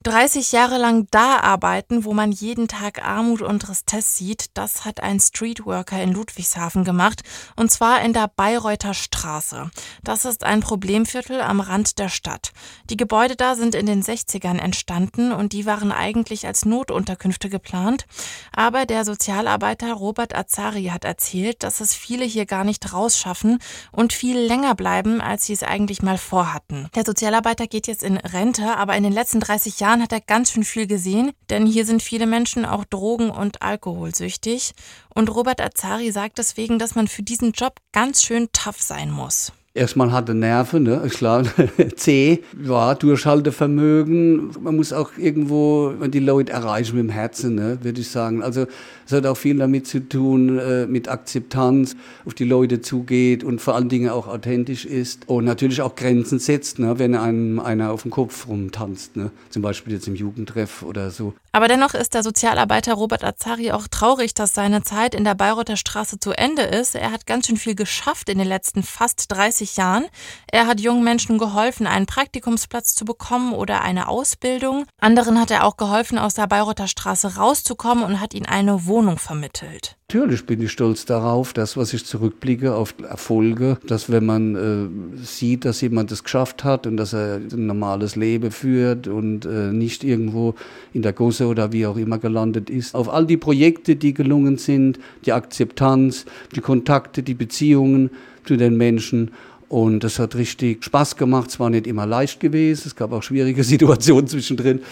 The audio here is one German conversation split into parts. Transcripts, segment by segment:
30 Jahre lang da arbeiten, wo man jeden Tag Armut und Tristesse sieht, das hat ein Streetworker in Ludwigshafen gemacht, und zwar in der Bayreuther Straße. Das ist ein Problemviertel am Rand der Stadt. Die Gebäude da sind in den 60ern entstanden und die waren eigentlich als Notunterkünfte geplant. Aber der Sozialarbeiter Robert Azari hat erzählt, dass es viele hier gar nicht rausschaffen und viel länger bleiben, als sie es eigentlich mal vorhatten. Der Sozialarbeiter geht jetzt in Rente, aber in den letzten 30 Jahren hat er ganz schön viel gesehen, denn hier sind viele Menschen auch drogen- und alkoholsüchtig. Und Robert Azari sagt deswegen, dass man für diesen Job ganz schön tough sein muss. Erstmal hatte Nerven, ne, ist klar, zäh, ja, Durchhaltevermögen. Man muss auch irgendwo die Leute erreichen mit dem Herzen, ne, würde ich sagen. Also es hat auch viel damit zu tun, mit Akzeptanz, auf die Leute zugeht und vor allen Dingen auch authentisch ist und natürlich auch Grenzen setzt, ne, wenn einem einer auf dem Kopf rumtanzt, ne, zum Beispiel jetzt im Jugendtreff oder so. Aber dennoch ist der Sozialarbeiter Robert Azari auch traurig, dass seine Zeit in der Bayreuther Straße zu Ende ist. Er hat ganz schön viel geschafft in den letzten fast 30 Jahren. Er hat jungen Menschen geholfen, einen Praktikumsplatz zu bekommen oder eine Ausbildung. Anderen hat er auch geholfen, aus der Bayreuther Straße rauszukommen und hat ihnen eine Wohnung vermittelt. Natürlich bin ich stolz darauf, dass, was ich zurückblicke auf Erfolge, dass wenn man sieht, dass jemand es geschafft hat und dass er ein normales Leben führt und nicht irgendwo in der Gosse oder wie auch immer gelandet ist. Auf all die Projekte, die gelungen sind, die Akzeptanz, die Kontakte, die Beziehungen zu den Menschen. Und das hat richtig Spaß gemacht. Es war nicht immer leicht gewesen, es gab auch schwierige Situationen zwischendrin.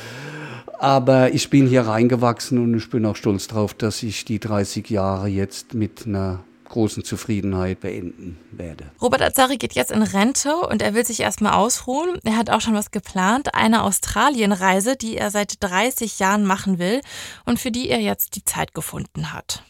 Aber ich bin hier reingewachsen und ich bin auch stolz darauf, dass ich die 30 Jahre jetzt mit einer großen Zufriedenheit beenden werde. Robert Azari geht jetzt in Rente und er will sich erstmal ausruhen. Er hat auch schon was geplant, eine Australienreise, die er seit 30 Jahren machen will und für die er jetzt die Zeit gefunden hat.